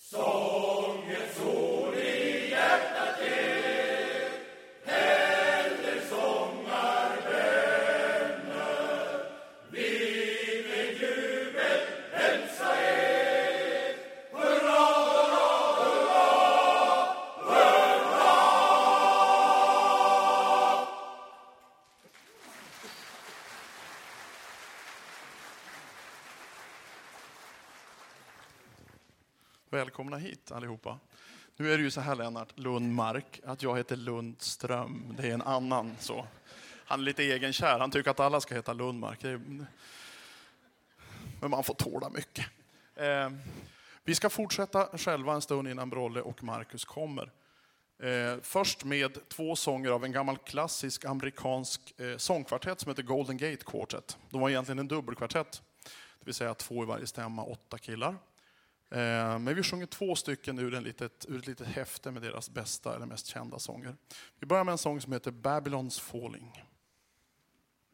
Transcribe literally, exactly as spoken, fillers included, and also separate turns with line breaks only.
Välkomna hit allihopa. Nu är det ju så här, Lennart Lundmark, att jag heter Lundström. Det är en annan så. Han är lite egenkär. Han tycker att alla ska heta Lundmark. Det är... Men man får tåla mycket. Eh, vi ska fortsätta själva en stund innan Brolle och Marcus kommer. Eh, först med två sånger av en gammal klassisk amerikansk eh, sångkvartett som heter Golden Gate Quartet. De var egentligen en dubbelkvartett. Det vill säga två i varje stämma, åtta killar. Men vi sjunger två stycken ur, en litet, ur ett litet häfte med deras bästa eller mest kända sånger. Vi börjar med en sång som heter Babylon's Falling.